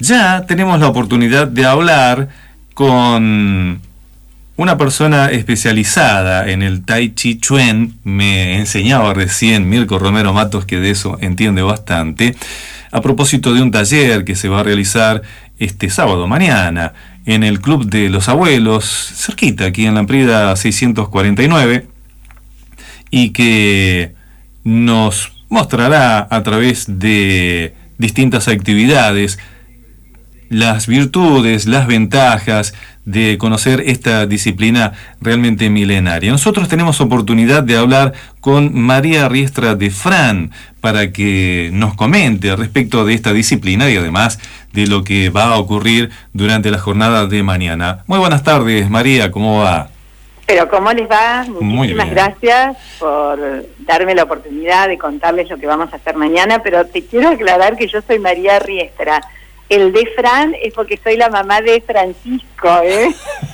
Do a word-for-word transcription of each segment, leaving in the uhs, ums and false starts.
ya tenemos la oportunidad de hablar con una persona especializada en el Tai Chi Chuan. Me enseñaba recién Mirko Romero Matos, que de eso entiende bastante, a propósito de un taller que se va a realizar este sábado mañana en el Club de los Abuelos, cerquita, aquí en la Amprida seiscientos cuarenta y nueve, y que nos mostrará a través de distintas actividades las virtudes, las ventajas de conocer esta disciplina realmente milenaria. Nosotros tenemos oportunidad de hablar con María Riestra de Fran para que nos comente respecto de esta disciplina y además de lo que va a ocurrir durante la jornada de mañana. Muy buenas tardes, María, ¿cómo va? Pero ¿cómo les va? Muy Muchísimas bien. Gracias por darme la oportunidad de contarles lo que vamos a hacer mañana, pero te quiero aclarar que yo soy María Riestra. El de Fran es porque soy la mamá de Francisco, ¿eh?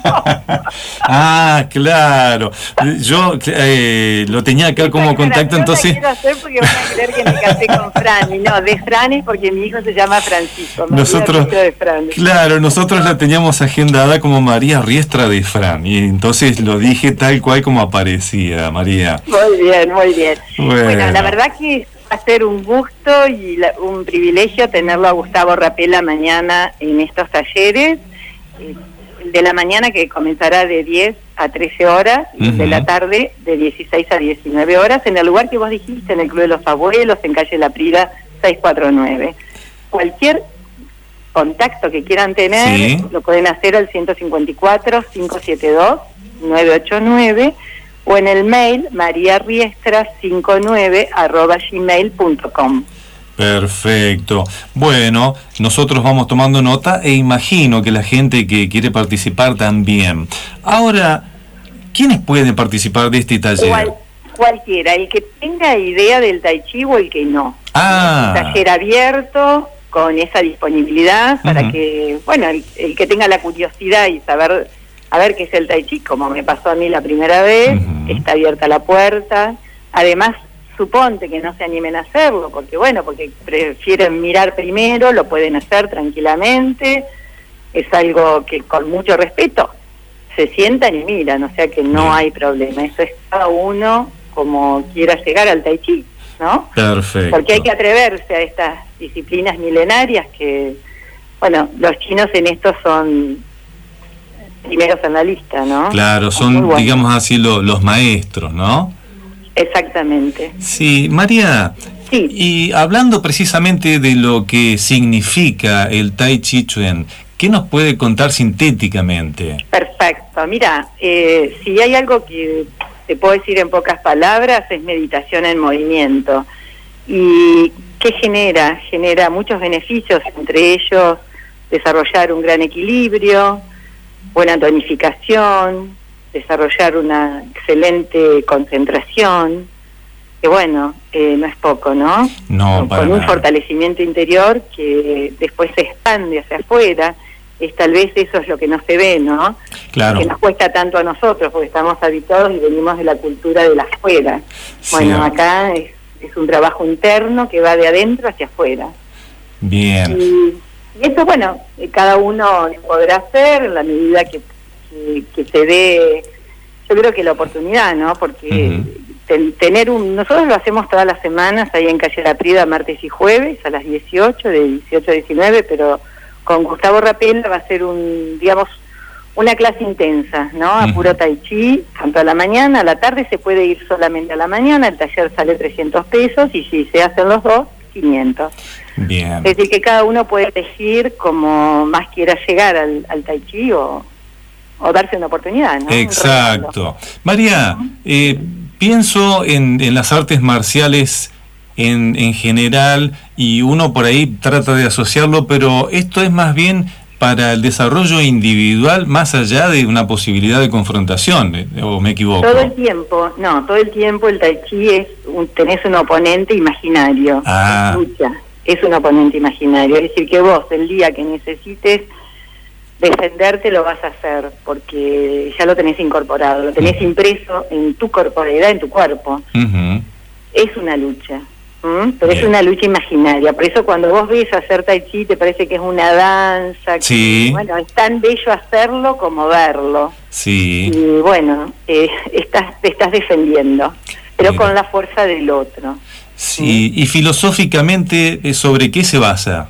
Ah, claro. Yo eh, lo tenía acá como contacto, entonces... Quiero hacer porque van a creer que me casé con Fran. Y no, de Fran es porque mi hijo se llama Francisco. María Nosotros, Riestra de Fran. claro, nosotros la teníamos agendada como María Riestra de Fran. Y entonces lo dije tal cual como aparecía, María. Muy bien, muy bien. Bueno, Bueno la verdad que va a ser un gusto y la, un privilegio tenerlo a Gustavo Rapella mañana en estos talleres. Eh, de la mañana, que comenzará de diez a trece horas, y uh-huh. de la tarde de dieciséis a diecinueve horas, en el lugar que vos dijiste, en el Club de los Abuelos, en calle La Prida seiscientos cuarenta y nueve. Cualquier contacto que quieran tener, sí, lo pueden hacer al ciento cincuenta y cuatro, quinientos setenta y dos, novecientos ochenta y nueve, o en el mail mariariestra cincuenta y nueve arroba gmail punto com. Perfecto. Bueno, nosotros vamos tomando nota e imagino que la gente que quiere participar también. Ahora, ¿quiénes pueden participar de este taller? Cual, cualquiera, el que tenga idea del Tai Chi o el que no. Ah. Es un taller abierto, con esa disponibilidad, para uh-huh. que, bueno, el, el que tenga la curiosidad y saber, a ver qué es el Tai Chi, como me pasó a mí la primera vez, uh-huh. está abierta la puerta. Además, suponte que no se animen a hacerlo, porque bueno, porque prefieren mirar primero, lo pueden hacer tranquilamente, es algo que con mucho respeto se sientan y miran, o sea que no Bien. hay problema, eso es cada uno como quiera llegar al Tai Chi, ¿no? Perfecto. Porque hay que atreverse a estas disciplinas milenarias que, bueno, los chinos en esto son primeros en la lista, ¿no? Claro, son, bueno. digamos así, lo, los maestros, ¿no? Exactamente. Sí, María, sí. Y hablando precisamente de lo que significa el Tai Chi Chuan, ¿qué nos puede contar sintéticamente? Perfecto, mira, eh, si hay algo que te puedo decir en pocas palabras, es meditación en movimiento. ¿Y qué genera? Genera muchos beneficios, entre ellos desarrollar un gran equilibrio, buena tonificación, desarrollar una excelente concentración, que bueno, eh, no es poco, ¿no? No, Con para un nada. fortalecimiento interior que después se expande hacia afuera, es tal vez eso es lo que no se ve, ¿no? Claro. Que nos cuesta tanto a nosotros, porque estamos habituados y venimos de la cultura de la afuera. Bueno, Cierto. acá es, es un trabajo interno que va de adentro hacia afuera. Bien. Y, y eso, bueno, cada uno lo podrá hacer en la medida que Que, que se dé, yo creo que la oportunidad, ¿no? Porque uh-huh. ten, tener un, nosotros lo hacemos todas las semanas ahí en calle La Prida, martes y jueves a las dieciocho, de dieciocho a diecinueve, pero con Gustavo Rapella va a ser un, digamos, una clase intensa, ¿no? A uh-huh. puro Tai Chi, tanto a la mañana, a la tarde se puede ir solamente a la mañana, el taller sale trescientos pesos y si se hacen los dos, quinientos. Bien. Es decir, que cada uno puede elegir como más quiera llegar al, al Tai Chi o o darse una oportunidad, ¿no? Exacto. María, eh, pienso en, en las artes marciales en, en general y uno por ahí trata de asociarlo, pero esto es más bien para el desarrollo individual más allá de una posibilidad de confrontación, ¿o me equivoco? Todo el tiempo, no, todo el tiempo el Tai Chi es, un, tenés un oponente imaginario, ah. lucha, es un oponente imaginario, es decir que vos el día que necesites defenderte lo vas a hacer, porque ya lo tenés incorporado, lo tenés uh-huh. impreso en tu corporeidad, en tu cuerpo. Uh-huh. Es una lucha, ¿Mm? Pero Bien. es una lucha imaginaria. Por eso cuando vos ves hacer tai chi te parece que es una danza. Que, Sí. bueno, es tan bello hacerlo como verlo. Sí. Y bueno, eh, estás, te estás defendiendo, pero Mira. con la fuerza del otro. Sí. Y filosóficamente, eh, ¿sobre qué se basa?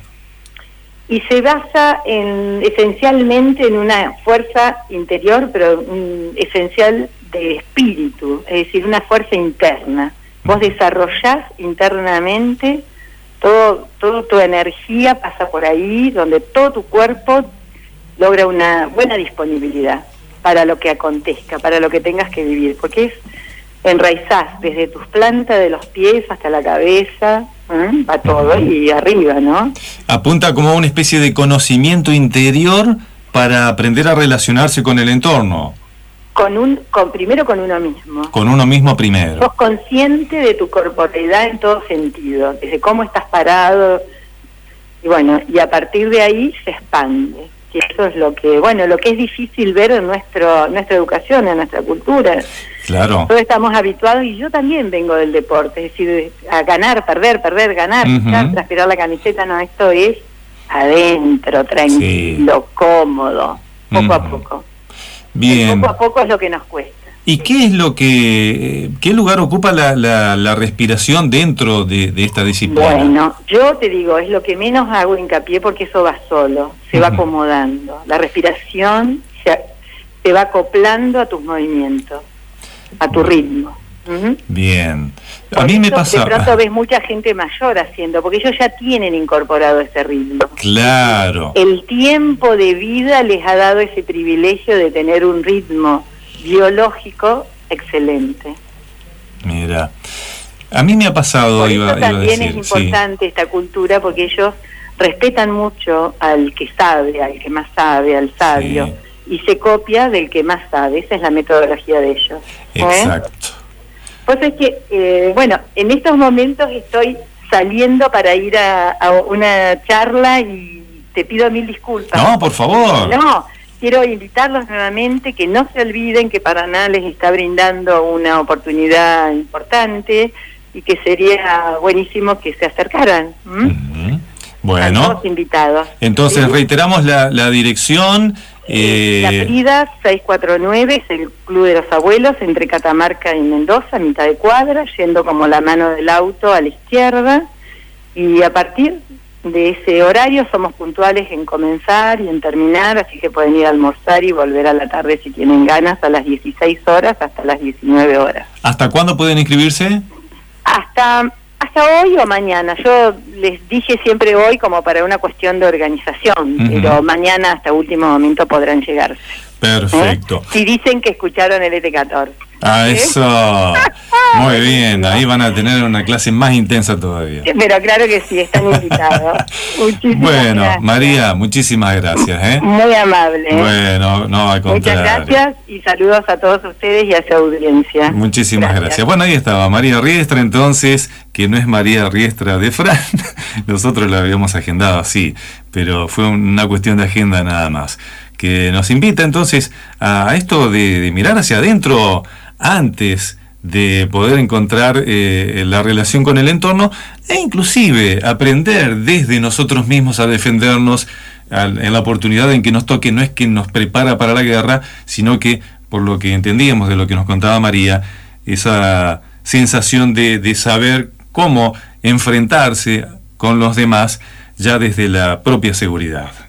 Y se basa en, esencialmente en una fuerza interior, pero mm, esencial de espíritu, es decir, una fuerza interna. Vos desarrollás internamente, todo, toda tu energía pasa por ahí, donde todo tu cuerpo logra una buena disponibilidad para lo que acontezca, para lo que tengas que vivir, porque es enraizás desde tus plantas de los pies hasta la cabeza, ¿eh? Va todo y arriba, ¿no? Apunta como a una especie de conocimiento interior para aprender a relacionarse con el entorno, Con un, con, primero con uno mismo. con uno mismo primero. Sos consciente de tu corporeidad en todo sentido, desde cómo estás parado, y bueno, y a partir de ahí se expande. Que eso es lo que, bueno, lo que es difícil ver en nuestro, nuestra educación, en nuestra cultura. Claro. Todos estamos habituados, y yo también vengo del deporte, es decir, a ganar, perder, perder, ganar, Ujú. picar, transpirar la camiseta. No, esto es adentro, tranquilo, Sí. cómodo, poco a Ujú. poco. Bien. El poco a poco es lo que nos cuesta. ¿Y qué es lo que, qué lugar ocupa la, la, la respiración dentro de, de esta disciplina? Bueno, yo te digo, es lo que menos hago hincapié porque eso va solo, se va Ujú. acomodando. La respiración se, se va acoplando a tus movimientos, a tu ritmo. Ujú. Bien. A Por mí me eso pasa... De pronto ves mucha gente mayor haciendo, porque ellos ya tienen incorporado ese ritmo. Claro. El tiempo de vida les ha dado ese privilegio de tener un ritmo biológico excelente. Mira. A mí me ha pasado, Por iba, eso iba a también decir. es importante esta cultura, porque ellos respetan mucho al que sabe, al que más sabe, al sabio, y se copia del que más sabe. Esa es la metodología de ellos. Sí, ¿eh? exacto. Pues es que, eh, bueno, en estos momentos estoy saliendo para ir a, a una charla y te pido mil disculpas. No, por favor. No, quiero invitarlos nuevamente, que no se olviden que Paraná les está brindando una oportunidad importante y que sería buenísimo que se acercaran. ¿m? Ujú. Están Bueno, todos invitados. entonces ¿sí? reiteramos la, la dirección. Eh, La Eh, Prida seiscientos cuarenta y nueve es el Club de los Abuelos, entre Catamarca y Mendoza, mitad de cuadra, yendo como la mano del auto a la izquierda, y a partir de ese horario somos puntuales en comenzar y en terminar, así que pueden ir a almorzar y volver a la tarde si tienen ganas, a las dieciséis horas hasta las diecinueve horas. ¿Hasta cuándo pueden inscribirse? Hasta hasta hoy o mañana. Yo les dije siempre hoy como para una cuestión de organización, Ujú. pero mañana hasta último momento podrán llegar. Perfecto. ¿Eh? Si dicen que escucharon el E T catorce. Ah, ¿Eh? eso. Muy bien, ahí van a tener una clase más intensa todavía. Pero claro que sí, están invitados. Muchísimas Bueno, gracias. María, muchísimas gracias. ¿eh? Muy amable. Bueno, no, al Muchas contrario. gracias y saludos a todos ustedes y a su audiencia. Muchísimas gracias. Bueno, ahí estaba María Riestra, entonces, que no es María Riestra de Fran. Nosotros la habíamos agendado así, pero fue una cuestión de agenda nada más. Que nos invita entonces a esto de, de mirar hacia adentro antes de poder encontrar eh, la relación con el entorno e inclusive aprender desde nosotros mismos a defendernos al, en la oportunidad en que nos toque. No es que nos prepara para la guerra, sino que, por lo que entendíamos de lo que nos contaba María, esa sensación de, de saber cómo enfrentarse con los demás ya desde la propia seguridad.